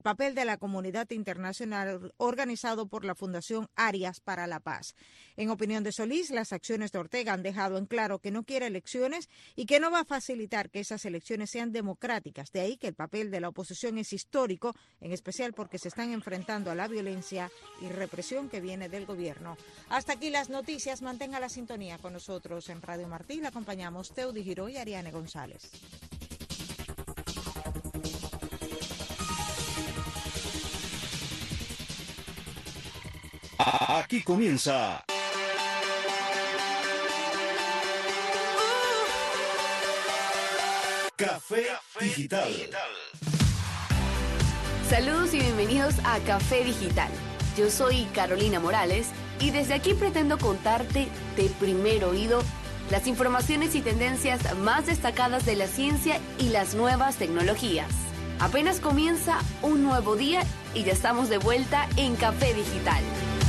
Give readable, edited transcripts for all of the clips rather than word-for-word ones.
papel de la comunidad internacional organizado por la Fundación Arias para la Paz. En opinión de Solís, las acciones de Ortega han dejado en claro que no quiere elecciones y que no va a facilitar que esas elecciones sean democráticas. De ahí que el papel de la oposición es histórico, en especial porque se están enfrentando a la violencia y represión que viene del gobierno. Hasta aquí las noticias. Mantenga la sintonía con nosotros en Radio Martí. Le acompañamos Teudi Giró y Ariane González. Aquí comienza Café Digital. Saludos y bienvenidos a Café Digital. Yo soy Carolina Morales y desde aquí pretendo contarte de primer oído las informaciones y tendencias más destacadas de la ciencia y las nuevas tecnologías. Apenas comienza un nuevo día y ya estamos de vuelta en Café Digital.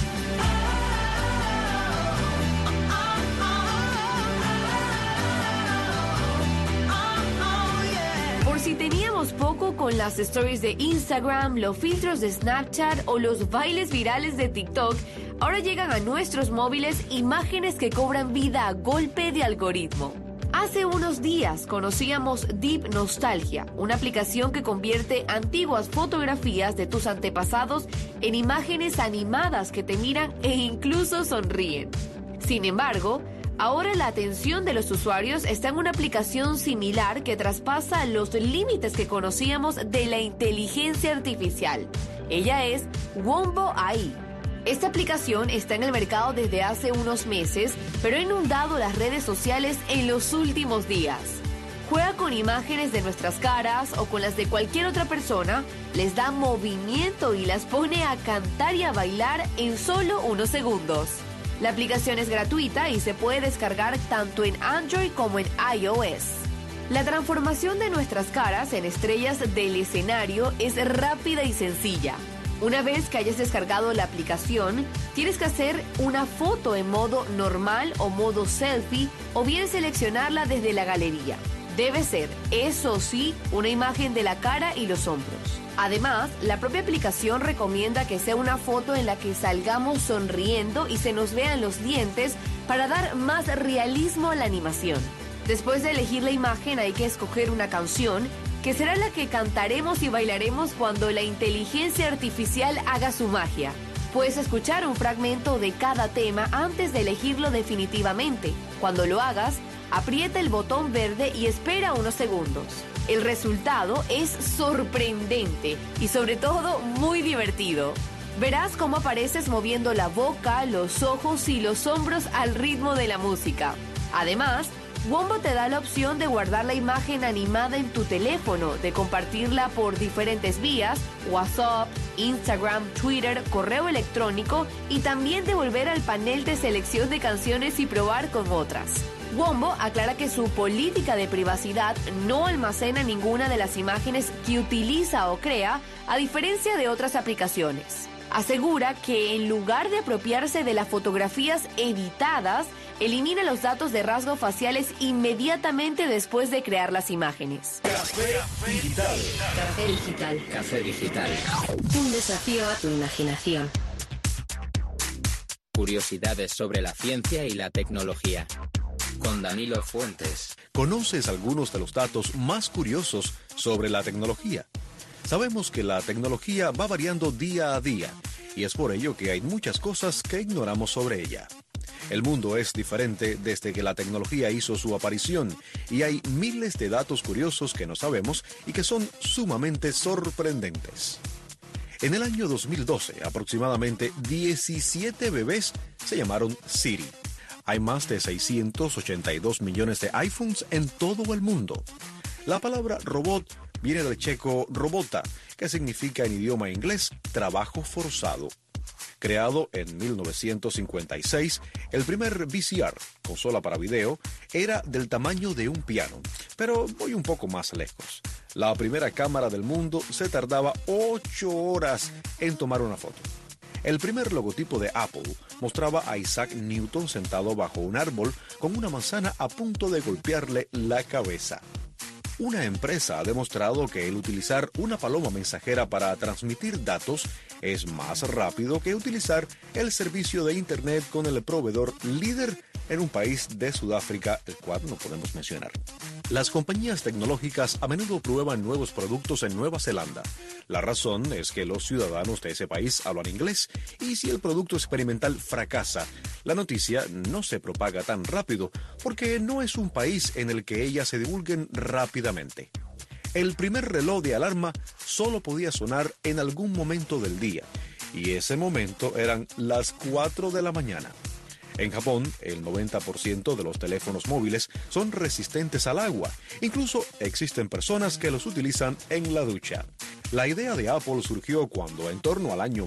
Por si teníamos poco con las stories de Instagram, los filtros de Snapchat o los bailes virales de TikTok, ahora llegan a nuestros móviles imágenes que cobran vida a golpe de algoritmo. Hace unos días conocíamos Deep Nostalgia, una aplicación que convierte antiguas fotografías de tus antepasados en imágenes animadas que te miran e incluso sonríen. Sin embargo, ahora la atención de los usuarios está en una aplicación similar que traspasa los límites que conocíamos de la inteligencia artificial. Ella es Wombo AI. Esta aplicación está en el mercado desde hace unos meses, pero ha inundado las redes sociales en los últimos días. Juega con imágenes de nuestras caras o con las de cualquier otra persona, les da movimiento y las pone a cantar y a bailar en solo unos segundos. La aplicación es gratuita y se puede descargar tanto en Android como en iOS. La transformación de nuestras caras en estrellas del escenario es rápida y sencilla. Una vez que hayas descargado la aplicación, tienes que hacer una foto en modo normal o modo selfie o bien seleccionarla desde la galería. Debe ser, eso sí, una imagen de la cara y los hombros. Además, la propia aplicación recomienda que sea una foto en la que salgamos sonriendo y se nos vean los dientes para dar más realismo a la animación. Después de elegir la imagen hay que escoger una canción que será la que cantaremos y bailaremos cuando la inteligencia artificial haga su magia. Puedes escuchar un fragmento de cada tema antes de elegirlo definitivamente. Cuando lo hagas, aprieta el botón verde y espera unos segundos. El resultado es sorprendente y sobre todo muy divertido. Verás cómo apareces moviendo la boca, los ojos y los hombros al ritmo de la música. Además, Wombo te da la opción de guardar la imagen animada en tu teléfono, de compartirla por diferentes vías, WhatsApp, Instagram, Twitter, correo electrónico y también de volver al panel de selección de canciones y probar con otras. Wombo aclara que su política de privacidad no almacena ninguna de las imágenes que utiliza o crea, a diferencia de otras aplicaciones. Asegura que en lugar de apropiarse de las fotografías editadas, elimina los datos de rasgos faciales inmediatamente después de crear las imágenes. Café Digital. Café Digital. Café Digital. Un desafío a tu imaginación. Curiosidades sobre la ciencia y la tecnología. Con Danilo Fuentes. ¿Conoces algunos de los datos más curiosos sobre la tecnología? Sabemos que la tecnología va variando día a día y es por ello que hay muchas cosas que ignoramos sobre ella. El mundo es diferente desde que la tecnología hizo su aparición y hay miles de datos curiosos que no sabemos y que son sumamente sorprendentes. En el año 2012, aproximadamente 17 bebés se llamaron Siri. Hay más de 682 millones de iPhones en todo el mundo. La palabra robot viene del checo robota, que significa en idioma inglés trabajo forzado. Creado en 1956, el primer VCR, consola para video, era del tamaño de un piano. Pero voy un poco más lejos. La primera cámara del mundo se tardaba 8 horas en tomar una foto. El primer logotipo de Apple mostraba a Isaac Newton sentado bajo un árbol con una manzana a punto de golpearle la cabeza. Una empresa ha demostrado que el utilizar una paloma mensajera para transmitir datos es más rápido que utilizar el servicio de Internet con el proveedor líder en un país de Sudáfrica, el cual no podemos mencionar. Las compañías tecnológicas a menudo prueban nuevos productos en Nueva Zelanda. La razón es que los ciudadanos de ese país hablan inglés y si el producto experimental fracasa, la noticia no se propaga tan rápido porque no es un país en el que ellas se divulguen rápidamente. El primer reloj de alarma solo podía sonar en algún momento del día y ese momento eran las 4 de la mañana. En Japón, el 90% de los teléfonos móviles son resistentes al agua. Incluso existen personas que los utilizan en la ducha. La idea de Apple surgió cuando, en torno al año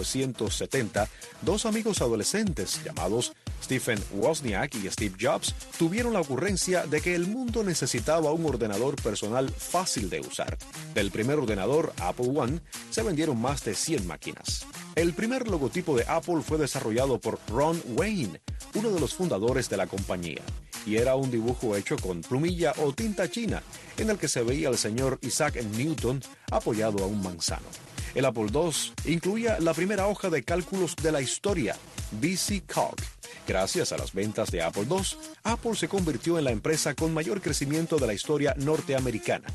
1970, dos amigos adolescentes llamados Stephen Wozniak y Steve Jobs tuvieron la ocurrencia de que el mundo necesitaba un ordenador personal fácil de usar. Del primer ordenador, Apple I, se vendieron más de 100 máquinas. El primer logotipo de Apple fue desarrollado por Ron Wayne, uno de los fundadores de la compañía, y era un dibujo hecho con plumilla o tinta china, en el que se veía al señor Isaac Newton apoyado a un manzano. El Apple II incluía la primera hoja de cálculos de la historia, VCCalc. Gracias a las ventas de Apple II, Apple se convirtió en la empresa con mayor crecimiento de la historia norteamericana,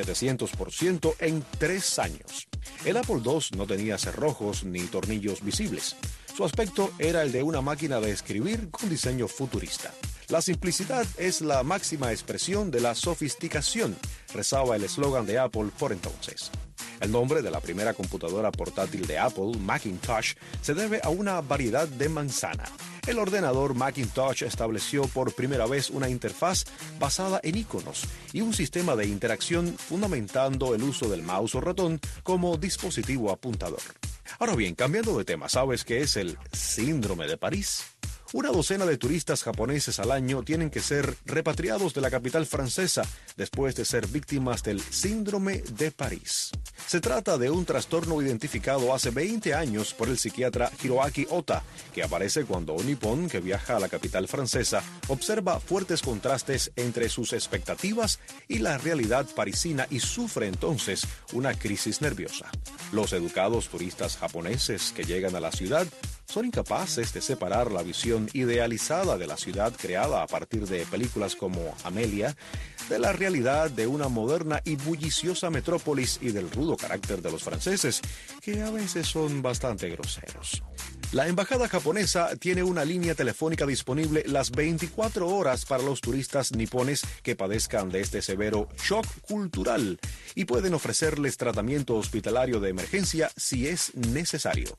700% en 3 años. El Apple II no tenía cerrojos ni tornillos visibles. Su aspecto era el de una máquina de escribir con diseño futurista. La simplicidad es la máxima expresión de la sofisticación, rezaba el eslogan de Apple por entonces. El nombre de la primera computadora portátil de Apple, Macintosh, se debe a una variedad de manzana. El ordenador Macintosh estableció por primera vez una interfaz basada en iconos y un sistema de interacción fundamentando el uso del mouse o ratón como dispositivo apuntador. Ahora bien, cambiando de tema, ¿sabes qué es el síndrome de París? Una docena de turistas japoneses al año tienen que ser repatriados de la capital francesa después de ser víctimas del síndrome de París. Se trata de un trastorno identificado hace 20 años por el psiquiatra Hiroaki Ota, que aparece cuando un nipón que viaja a la capital francesa observa fuertes contrastes entre sus expectativas y la realidad parisina y sufre entonces una crisis nerviosa. Los educados turistas japoneses que llegan a la ciudad son incapaces de separar la visión idealizada de la ciudad creada a partir de películas como Amelia, de la realidad de una moderna y bulliciosa metrópolis y del rudo carácter de los franceses, que a veces son bastante groseros. La embajada japonesa tiene una línea telefónica disponible las 24 horas para los turistas nipones que padezcan de este severo shock cultural y pueden ofrecerles tratamiento hospitalario de emergencia si es necesario.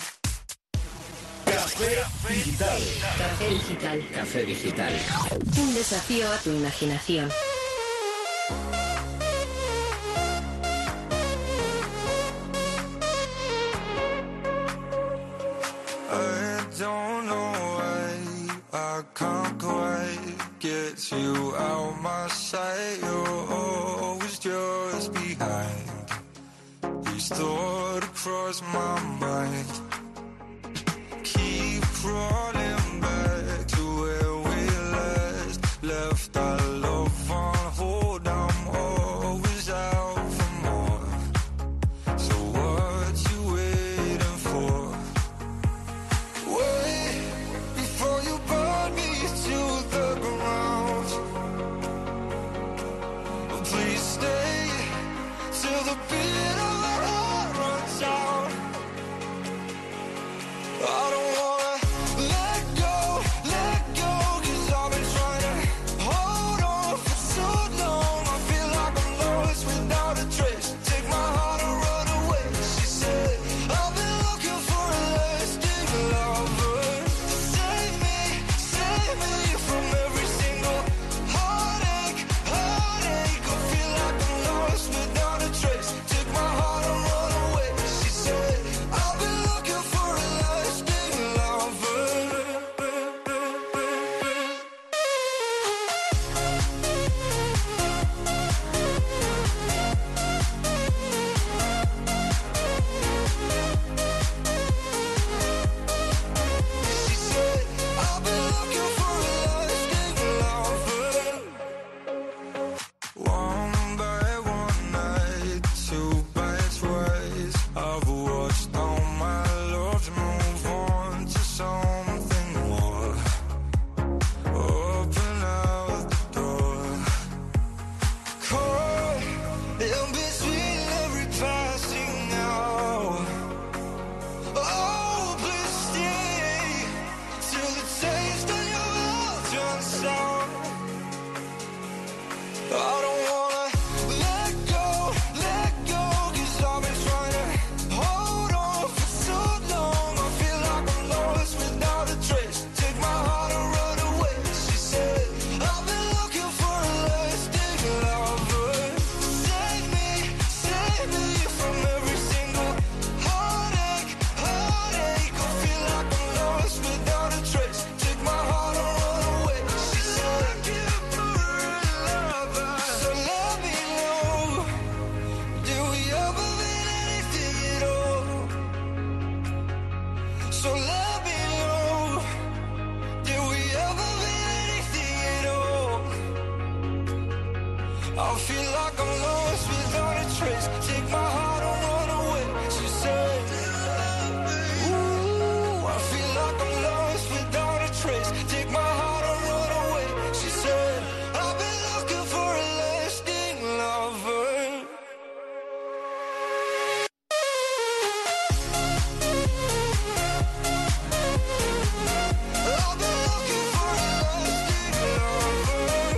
Café Digital. Café Digital. Café Digital. Un desafío a tu imaginación. I don't know why I can't quite get you out my sight. You're always just behind. Each thought across my mind. Keep crawling back to where we left our love on hold. I'm always out for more. So what you waiting for? Wait before you burn me to the ground. Please stay till the beat of our heart runs out. I don't wanna let lost all my love to move on to something more. Open out the door. Caught in between every passing hour. Oh, please stay till the taste of your mouth turns sour. I don't wanna let go, 'cause I've been trying to hold on for so long. I feel like I'm lost without a trace. Take my heart and run away, she said. I've been looking for a lasting lover. Save me from every single heartache. I feel like I'm lost without a trace. Take my heart and run away, she said. Looking for a lover. So let me know, did we ever mean anything at all? So let me know, did we ever mean anything at all? I feel like I'm lost without a trace. Take my heart and run away, she said. Ooh, I feel like I'm lost without a trace. Take my heart and run away, she said. I've been looking for a lasting lover. I've been looking for a lasting lover.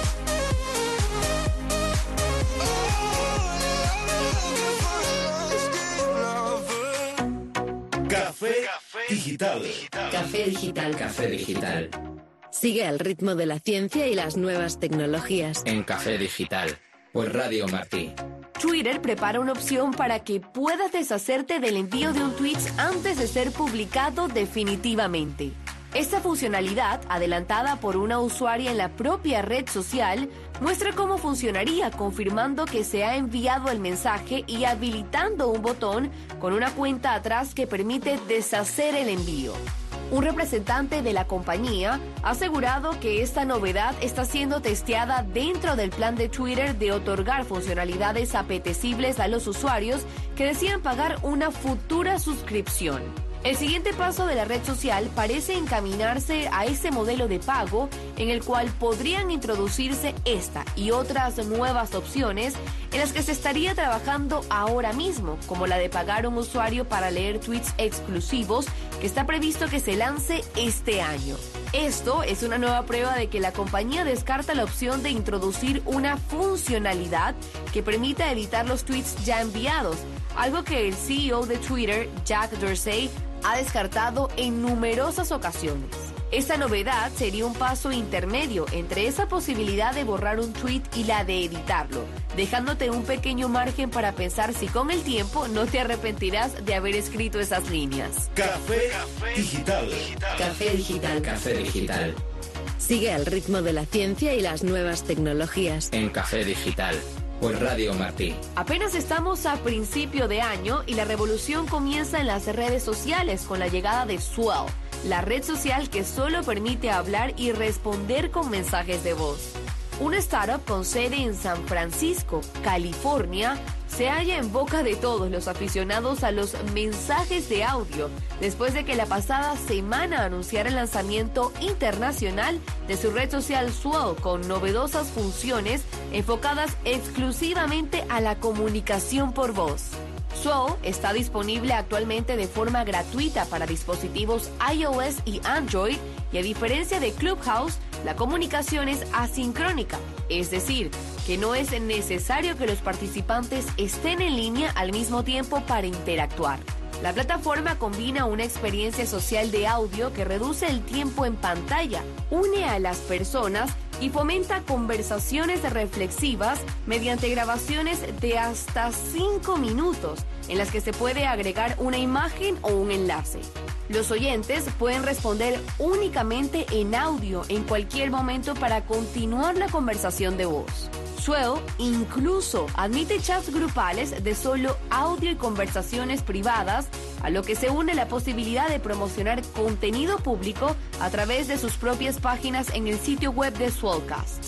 Café Digital. Café Digital. Café Digital. Sigue al ritmo de la ciencia y las nuevas tecnologías. En Café Digital. Por Radio Martí. Twitter prepara una opción para que puedas deshacerte del envío de un tweet antes de ser publicado definitivamente. Esta funcionalidad, adelantada por una usuaria en la propia red social, muestra cómo funcionaría confirmando que se ha enviado el mensaje y habilitando un botón con una cuenta atrás que permite deshacer el envío. Un representante de la compañía ha asegurado que esta novedad está siendo testeada dentro del plan de Twitter de otorgar funcionalidades apetecibles a los usuarios que decidan pagar una futura suscripción. El siguiente paso de la red social parece encaminarse a ese modelo de pago en el cual podrían introducirse esta y otras nuevas opciones en las que se estaría trabajando ahora mismo, como la de pagar a un usuario para leer tweets exclusivos, que está previsto que se lance este año. Esto es una nueva prueba de que la compañía descarta la opción de introducir una funcionalidad que permita editar los tweets ya enviados, algo que el CEO de Twitter, Jack Dorsey, ha descartado en numerosas ocasiones. Esta novedad sería un paso intermedio entre esa posibilidad de borrar un tweet y la de editarlo, dejándote un pequeño margen para pensar si con el tiempo no te arrepentirás de haber escrito esas líneas. Café Digital. Café Digital. Café Digital. Sigue al ritmo de la ciencia y las nuevas tecnologías. En Café Digital. Por Radio Martí. Apenas estamos a principio de año y la revolución comienza en las redes sociales con la llegada de Swell, la red social que solo permite hablar y responder con mensajes de voz. Una startup con sede en San Francisco, California, se halla en boca de todos los aficionados a los mensajes de audio, después de que la pasada semana anunciara el lanzamiento internacional de su red social Swell con novedosas funciones enfocadas exclusivamente a la comunicación por voz. Swell está disponible actualmente de forma gratuita para dispositivos iOS y Android y a diferencia de Clubhouse, la comunicación es asincrónica, es decir, que no es necesario que los participantes estén en línea al mismo tiempo para interactuar. La plataforma combina una experiencia social de audio que reduce el tiempo en pantalla, une a las personas y fomenta conversaciones reflexivas mediante grabaciones de hasta 5 minutos en las que se puede agregar una imagen o un enlace. Los oyentes pueden responder únicamente en audio en cualquier momento para continuar la conversación de voz. Swell incluso admite chats grupales de solo audio y conversaciones privadas, a lo que se une la posibilidad de promocionar contenido público a través de sus propias páginas en el sitio web de Swellcast.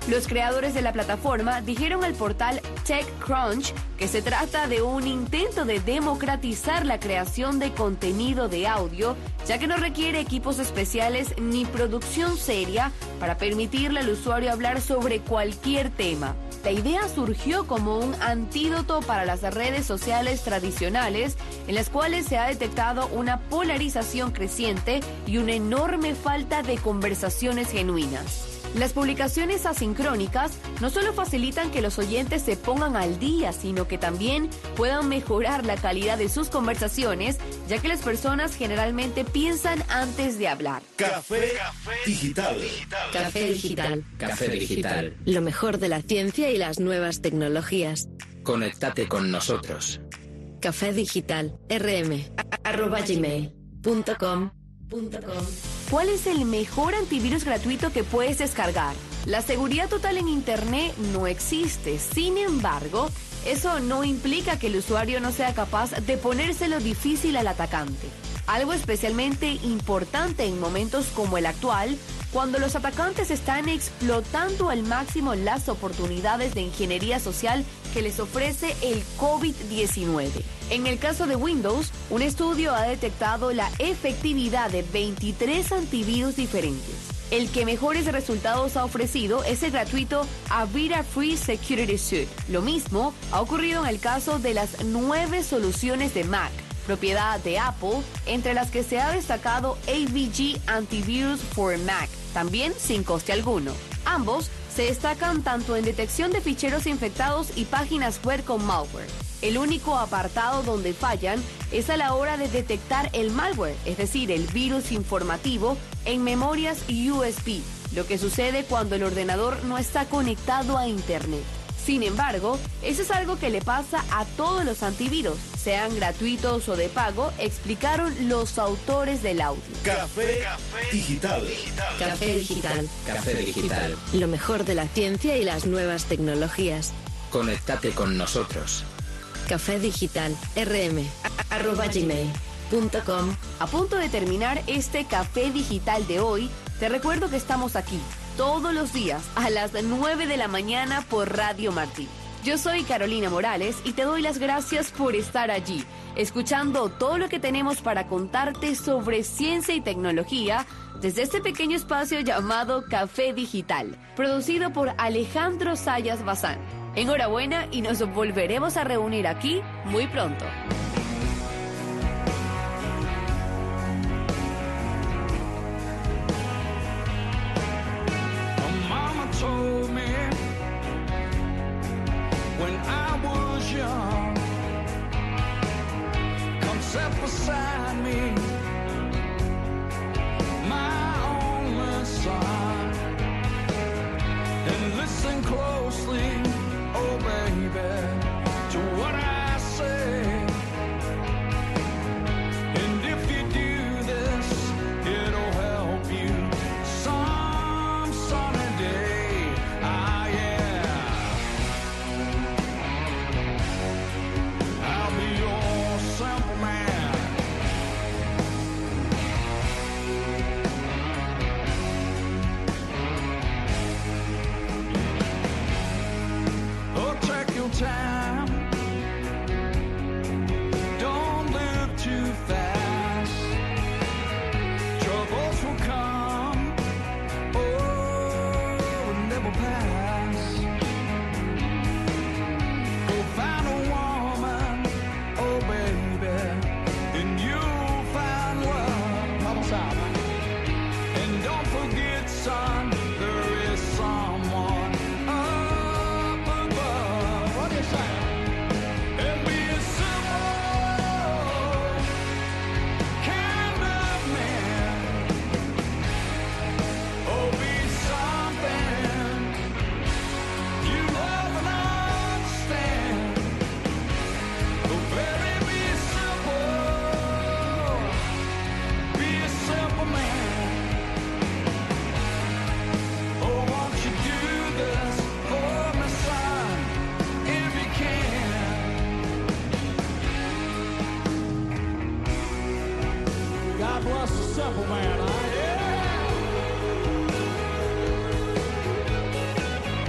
Los creadores de la plataforma dijeron al portal TechCrunch que se trata de un intento de democratizar la creación de contenido de audio, ya que no requiere equipos especiales ni producción seria para permitirle al usuario hablar sobre cualquier tema. La idea surgió como un antídoto para las redes sociales tradicionales, en las cuales se ha detectado una polarización creciente y una enorme falta de conversaciones genuinas. Las publicaciones asincrónicas no solo facilitan que los oyentes se pongan al día, sino que también puedan mejorar la calidad de sus conversaciones, ya que las personas generalmente piensan antes de hablar. Café Digital. Café Digital. Café Digital. Lo mejor de la ciencia y las nuevas tecnologías. Conéctate con nosotros. Café Digital. rm@gmail.com. ¿Cuál es el mejor antivirus gratuito que puedes descargar? La seguridad total en Internet no existe. Sin embargo, eso no implica que el usuario no sea capaz de ponérselo difícil al atacante. Algo especialmente importante en momentos como el actual, cuando los atacantes están explotando al máximo las oportunidades de ingeniería social que les ofrece el COVID-19. En el caso de Windows, un estudio ha detectado la efectividad de 23 antivirus diferentes. El que mejores resultados ha ofrecido es el gratuito Avira Free Security Suite. Lo mismo ha ocurrido en el caso de las 9 soluciones de Mac, propiedad de Apple, entre las que se ha destacado AVG Antivirus for Mac, también sin coste alguno. Ambos se destacan tanto en detección de ficheros infectados y páginas web con malware. El único apartado donde fallan es a la hora de detectar el malware, es decir, el virus informativo en memorias USB, lo que sucede cuando el ordenador no está conectado a Internet. Sin embargo, eso es algo que le pasa a todos los antivirus, sean gratuitos o de pago, explicaron los autores del audio. Café Digital. Café Digital. Café Digital. Lo mejor de la ciencia y las nuevas tecnologías. Conéctate con nosotros. Café Digital. rm@gmail.com. A punto de terminar este Café Digital de hoy, te recuerdo que estamos aquí todos los días a las 9 de la mañana por Radio Martí. Yo soy Carolina Morales y te doy las gracias por estar allí, escuchando todo lo que tenemos para contarte sobre ciencia y tecnología desde este pequeño espacio llamado Café Digital, producido por Alejandro Sayas Bazán. Enhorabuena y nos volveremos a reunir aquí muy pronto. Told me when I was young, come sit beside me, my only son, and listen closely, oh baby, to what I say. And if you do this, it'll help you some sunny day. Time. Don't live too fast. Troubles will come, oh, and never pass. Go find a woman, oh baby, and you'll find love. Vamos out, man. And don't forget, son, there is someone up above. What do you say? And be a simple kind of man. Oh, be something you love and understand. Oh, baby, be simple. Be a simple man. Oh, won't you do this for me, son, if you can? God bless the simple man, huh? Yeah.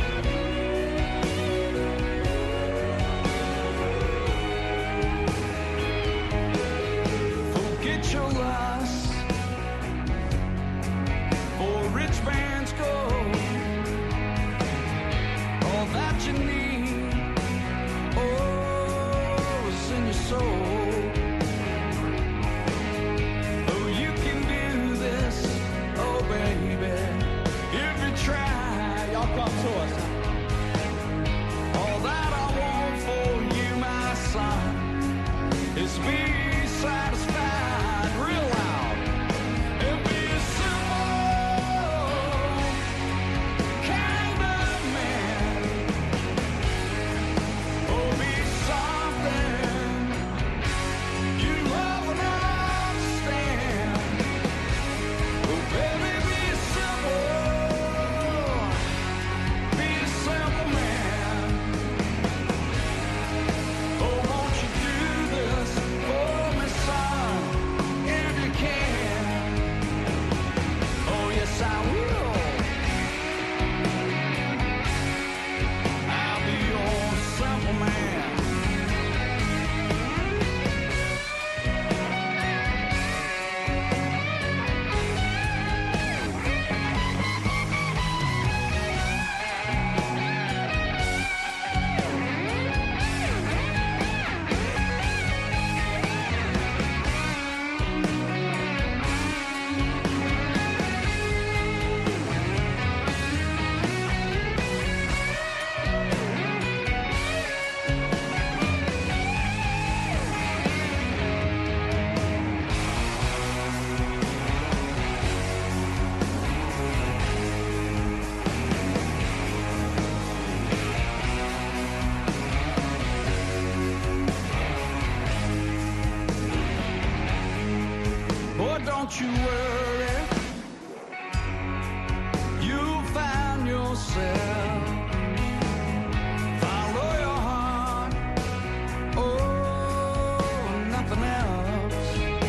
don't you worry, you'll find yourself. Follow your heart, oh, nothing else.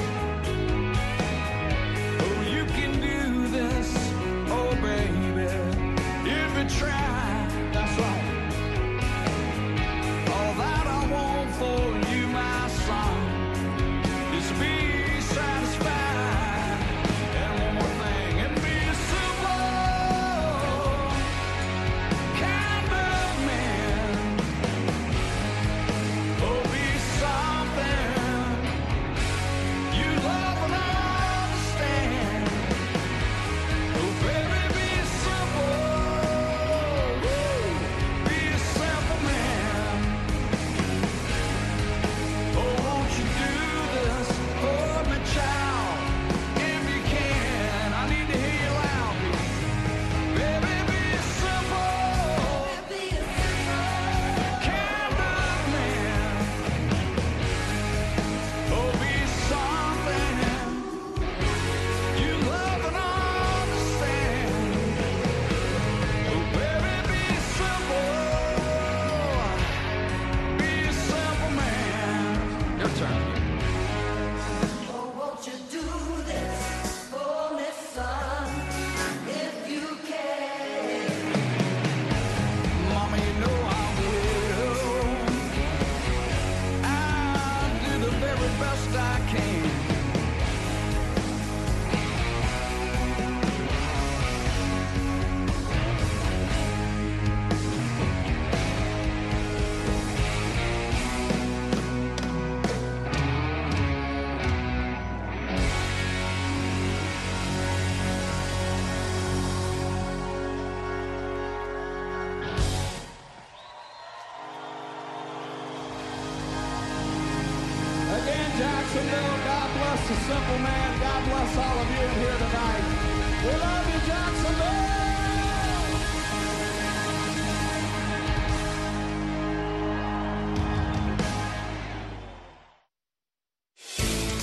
Oh, you can do this, oh baby, if you try. That's right. All that I want for you, my son, is be satisfied. And one more thing, and be simple, kind of man. Oh, be something you love and understand. Oh, baby, be simple, be a simple man. Oh, won't you do this for me, child? If you can, I need to hear you loud. Baby, be simple, kind of man. Oh, be something you love and understand. Oh, baby, be simple, be a simple man. Your turn. Mama, you know I will. I'll do the very best I can. Again, Jacksonville, God bless the simple man. God bless all of you here tonight. We love you, Jacksonville.